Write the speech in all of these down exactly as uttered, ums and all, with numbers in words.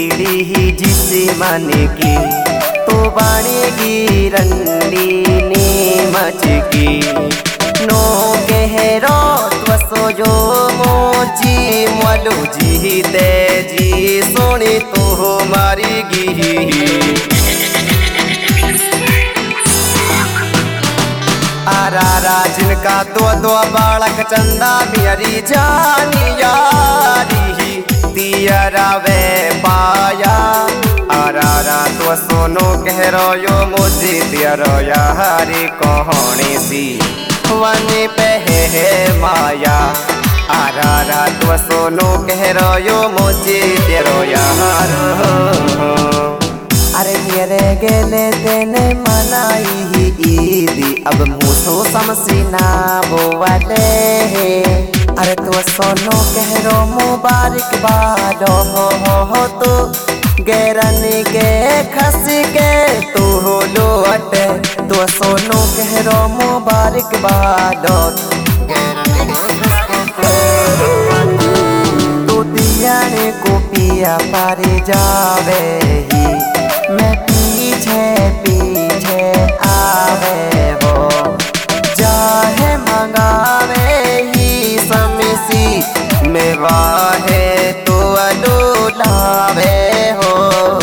ही जिसे मन की तो बनेगी रंडी नीमच की नो गहरो त्वसो जो मोची मलू जी दे जी सोनी तो हमारी गी आरा जिनका दो दो बालक चंदा मेरी जानी यारी दियरा वे पाया आरा तो सोनो कह रो यो मुझे दियरो यारी कहानी सी वनी पे है माया आरा तो सोनो कह रो यो मुझे तेरो यार अरे मेरे गेले देने मनाई ही ईदी अब मुझो समसीना बोवले अरे तो सोनो कह रो मुबारक बाद हो हो हो तो गैरन के खस के तू हो लोट तो सोनो कह रो मुबारक बाद तो दिया को पिया पारे जावे ही मैं पीछे पीछे आवे वो चाहे मंगावे ही समसी में वाहे तो अडोलावे हो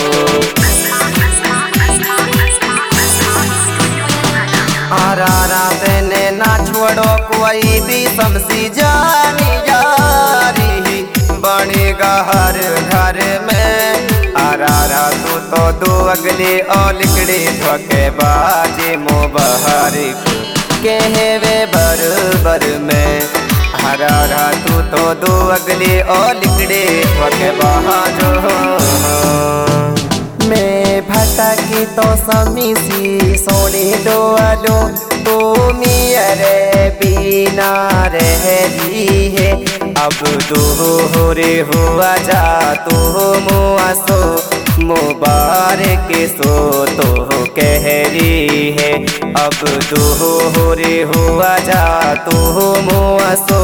आरा देने ना छोड़ो कोई भी समसी जानी यारी बनेगा हर घर में आरा तू तो दो अगले और लिकड़े थके बाजे मुबारक कहवे बर बर में हरा तू तो दो अगले और लिकड़े थके बाजो मैं भटकी तो समी सी सोनी दो अलो तो मियरे बिना रह रही है अब दो रे हुआ जा तो मुआसो मुबारक सो तो कह रही है अब दो रे हुआ जा तो मुआसो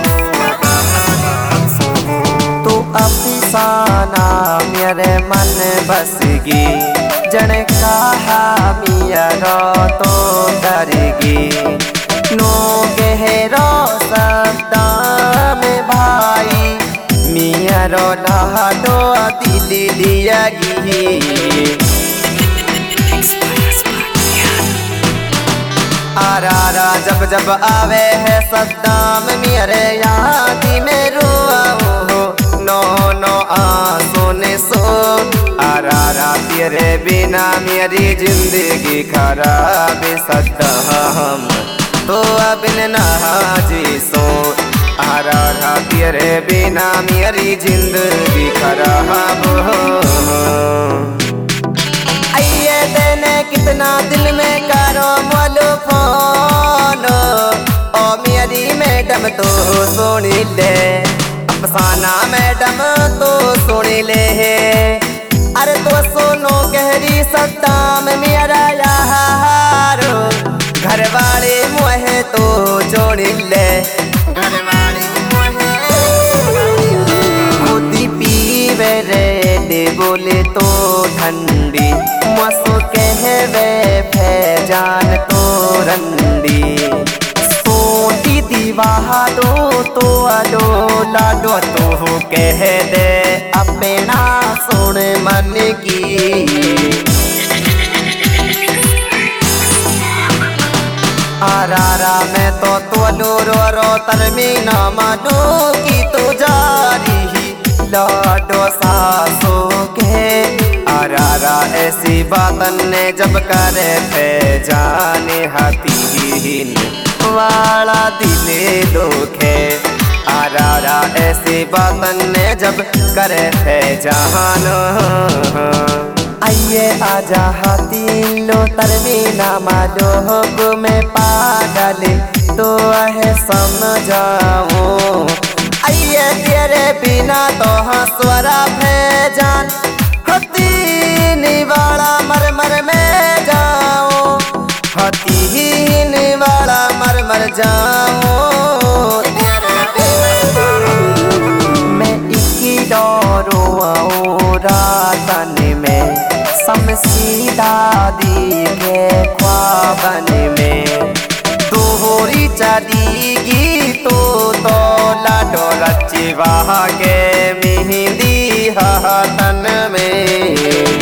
तो अफसाना मेरे मन बसगी जन कहा मियारो तो डरगी नो गहरो सद्दाम भाई मियारो लाडो दिल दियागी आरा जब जब आवे है सद्दाम मेरे याद में रोआओ नो नो आंसू ने सो आरा तेरे बिना मेरी जिंदगी खराब सद्दाम तो अब नाजी सो आरा तेरे बिना मेरी जिंदगी खराब हो आइए देने कितना दिल में करो मोलो फोन ओ मेरी मैडम तो सुनी ले अफसाना मैडम तो सुनी ले अरे तो सोनो गहरी सद्दाम मेरा यारो घर वाले मुहे तो जोड़ी ले घर वाले मोदी पीवे रे दे बोले तो ठंडी मसो कहवे फैजान तो रंडी सोटी दीवाहा दो तो अडो लाडो तो कह दे अपना सुन मन की आरा मैं तो तो रो रो तरमीना मानो की तो जारी लाडो सासो के आरा ऐसी बातन ने जब करे थे जाने हाथी वाला दिले दुखे आरा ऐसी बातन ने जब करे थे जहानो आइए आजा हाथी लो तरमीना मालो में पागल तो है समझाओ आइए तेरे बिना तो हंसवरा भैजान हतीन वाला मर मर में जाओ हतीन वाला मर मर जाओ मैं इक्की डरो आओ तन में समसीदा दिखे ख्वाबन में दोहरी चलीगी तो तो लाडो रचिवा के मेहंदी तन में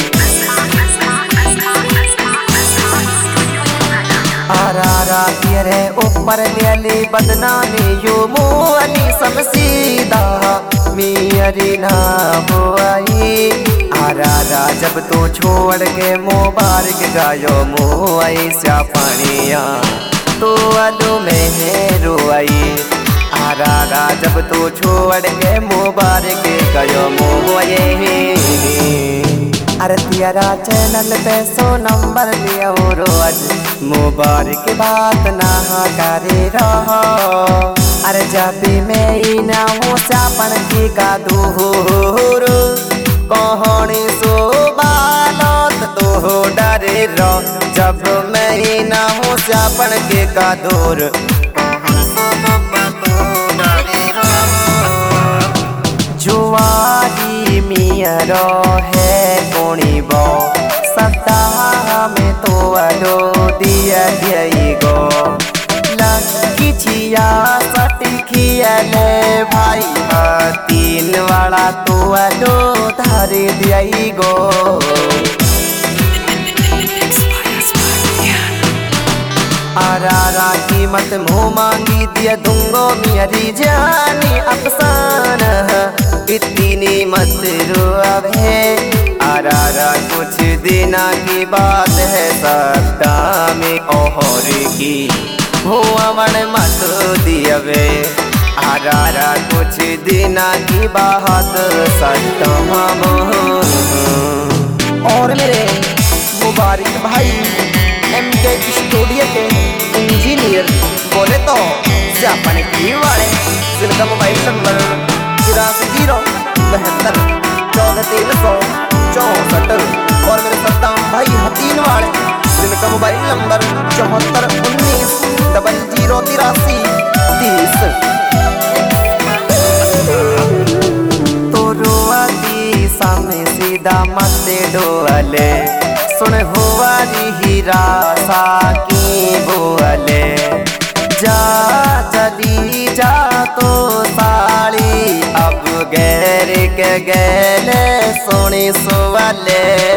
आरारा तेरे ऊपर ले बदनामी यो मोअली समसीदा मेरी ना बुआई आरारा जब तो छोड़ के मुबारक गायो मुआई स्या पानिया तो अदो में है रोई आरारा जब तो छोड़ के मुबारक गायो मुआई अरे तेरा चैनल पे सो नंबर लिया रोज मुबारक बात ना करे रहो अरे जब भी मैं ही ना हूँ चापन की का दूर कहानी सो बालत तो डरे रो जब मैं ही ना हूँ चापन के का दूर जुआरी मियरो है कोणी बो सदा में तो अलो दिया दिया गो लगी छिया सटखिया ले भाई तीन वाला तो अलो धर दिया गो आरारा कीमत मुँह मांगी दिया दूंगो मेरी जानी अफसाना इतनी मत रो अब है आरारा कुछ दिना की बात है सत्ता में ओहर की हुआ मन मत दिया वे आरारा कुछ दिना की बात सत्ता और मेरे मुबारक भाई एम के स्टूडियो के इंजीनियर बोले तो जापान की वाले जिनका मोबाइल नंबर तिरासी जीरो बहत्तर चौदह तीन सौ चौसठ और मेरे सद्दाम भाई हतीन वाले जिनका मोबाइल नंबर चौहत्तर उन्नीस डबल जीरो तिरासी तीस तो रोआती सामने सीधा मत डोले सुन हुआ हीरा साकी बोले जा चली जा तो साड़ी अब गैर के गैले सोनी सुवाले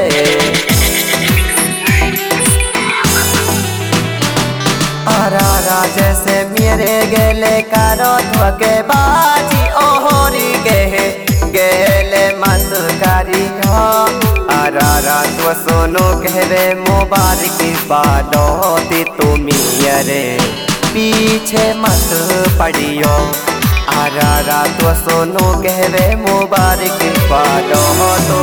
आरारा जैसे मेरे गले करो धोके बाजी ओहरी गहे गले मत करी हो आरारा तो सोनो कहवे मुबारक बालो दे तो मियरे पीछे मत पड़ियो आरारा तो सोनो कहवे मुबारक बालो तो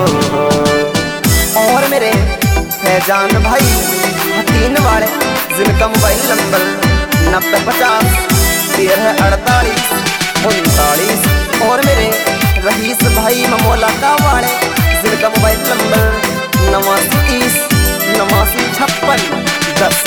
और मेरे फैजान भाई तीन वाले जिनका मोबाइल नंबर नब्बे पचास तेरह अड़तालीस उनतालीस और मेरे रईस भाई ममोला का वाले जिनका मोबाइल नंबर नवासी तीस नवासी छप्पन दस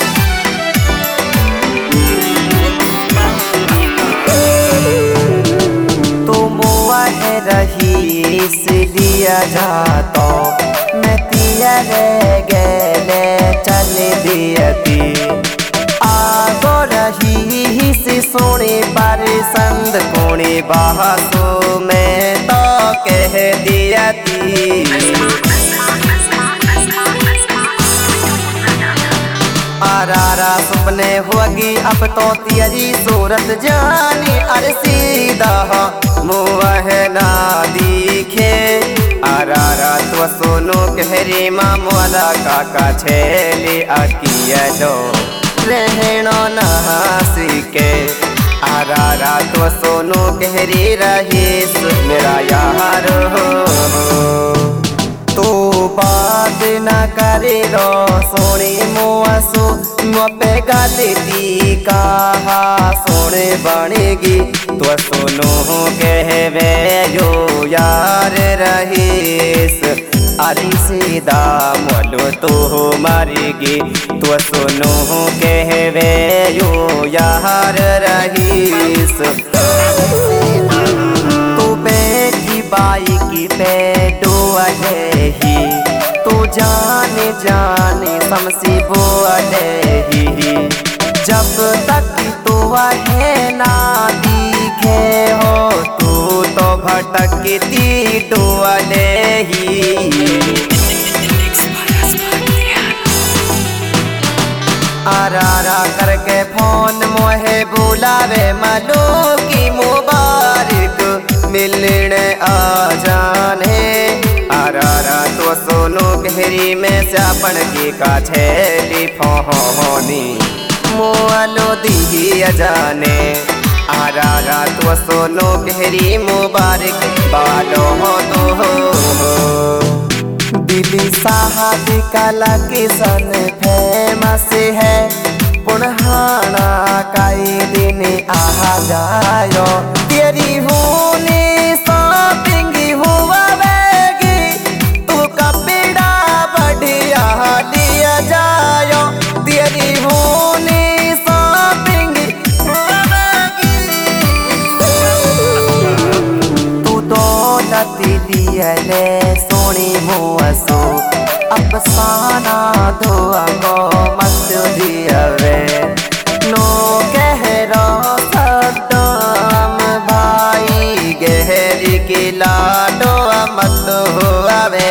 तो मुआ है रईस लिया जाता मैं तिया रे गले चल दियती आगो रही से सोने पर संद कोने बासो में तो कह दिया थी आरारा सुपने होगी अब तो तेरी सूरत जानी अरे सीधा मुँह ना दिखे आरारा तो सोनो कहरी मामोला काका छेली अकिया दो रहनो ना सीखे आरारा तो सोनो कहरी रहीस मेरा यार हो तो बात न करे रो सोने मुआसो पे गाली कहा सोने बनेगी तो सोनो कहवे यो यार रहीस अरे सीधा मोलो तो मारेगी तो सोनो कहवे यो यार रहीस तो बैठी बाइक पे दो जाने जाने समसी बोले ही जब तक तू है ना दिखे हो तू तो भटकती डोले ही। आरारा करके फोन मोहे बुलावे मलो की मुबारक मिलने आ जाने। आरारा तो सोनो गहरी में स्यापन की का छेली फोनी मोलो दी जाने। आरारा तो सोनो गहरी मुबारक बालो हो तो हो। दिल्ली साहब कला किसन फेमस है पुनहाना काई दिन आ जायो। तेरी होने शॉपिंग हुआ वेगी तू कपड़ा बढ़िया लिया जायो। तेरी होने शॉपिंग हुआ वेगी तू दौलत लिया ले सोनी मुआसो अफसाना धोआ को मत दियावे। नो कह रो सद्दाम भाई गहरी की लाडो मत हुआवे।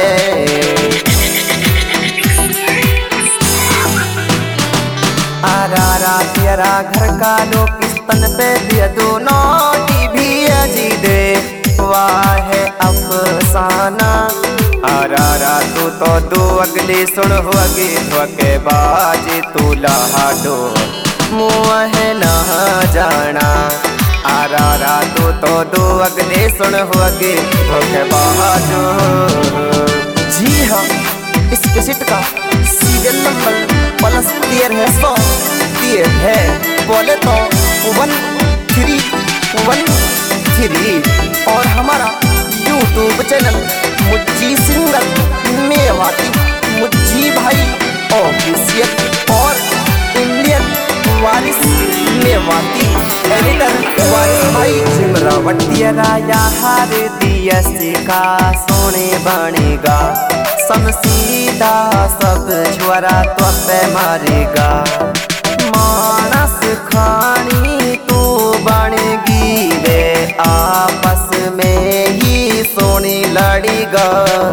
आरारा तेरा घर का लो किस्तन पे दिया दोनों टीवी अजी दे वाह है अफसाना। आरारा तू तो दो अगली सुन होगी धोके बाजी तू लाडो मुँह ना जाना। आरारा तू तो दो अगली सुन होगी धोके बाजो। जी हाँ, इस कैसेट का सीरियल नंबर प्लस तेरह है सौ तेरह है बोले तो वन थ्री वन थ्री। और हमारा YouTube channel Mujji singer Mewati Mujji भाई ऑफिशियल और इंडियन वारिस मेवाती एडिटर वारिस भाई सिमरावती राया हार दिया का सोने बनेगा। समसीदा सब छुआरा तो पे मारेगा। मानस खानी तू बनेगी रे आपस में ही सोनी लड़ीगा।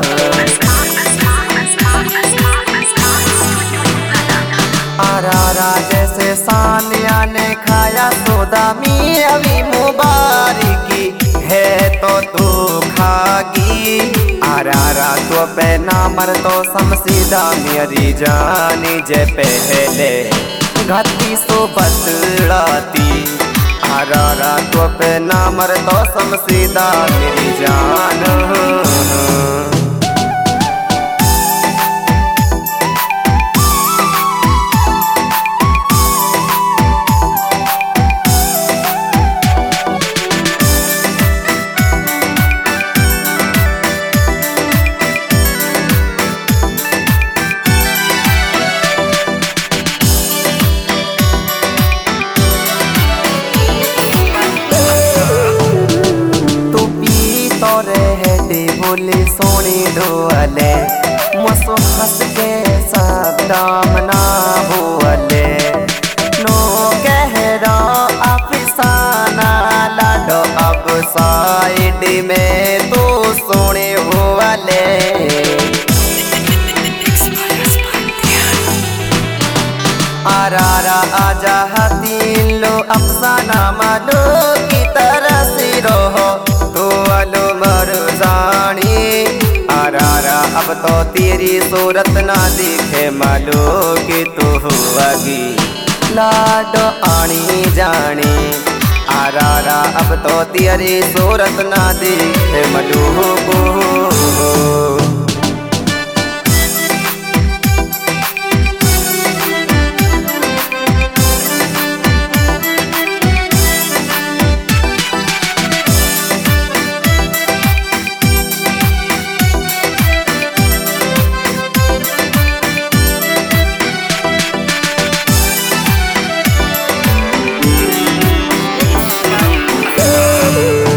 आरारा जैसे सानिया ने खाया सोदा मी अभी मुबारकी है तो तू खागी। आरारा तो पे ना मर तो समसीदा मेरी जानी जे पहले घाती सो बतलाती। आरारा तो पे ना मर तो समसीदा मेरी जान। बोले सोनी डोले मसो हंस के सद्दाम ना बोले। नो कह रो अफसाना लाडो अब साइड में तो सोने वाले। आरारा आजा हतीलो अफसाना मालो की तरह से रहो तो अलो मर जानी। आरारा अब तो तेरी सूरत ना दिखे मालो कि तू हुआगी लाडो आनी जानी। आरारा अब तो तेरी सूरत ना दिखे मालो को।